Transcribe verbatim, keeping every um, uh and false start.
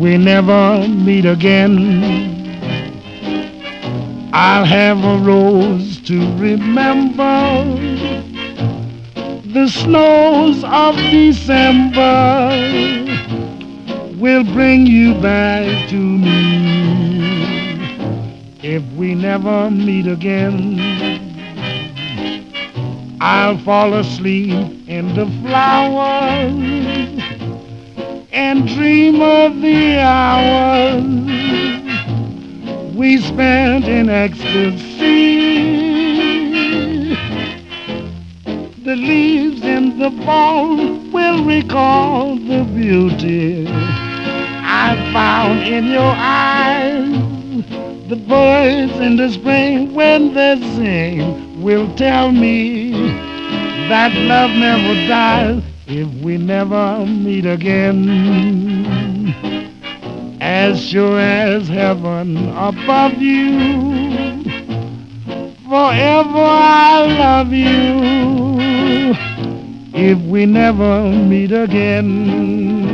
we never meet again, I'll have a rose to remember the snows of December will bring you back to me. If we never meet again, I'll fall asleep in the flowers and dream of the hours we spent in ecstasy. The leaves in the fall will recall the beauty I found in your eyes. The birds in the spring, when they sing, will tell me that love never dies. If we never meet again, as sure as heaven above you, forever I love you. If we never meet again.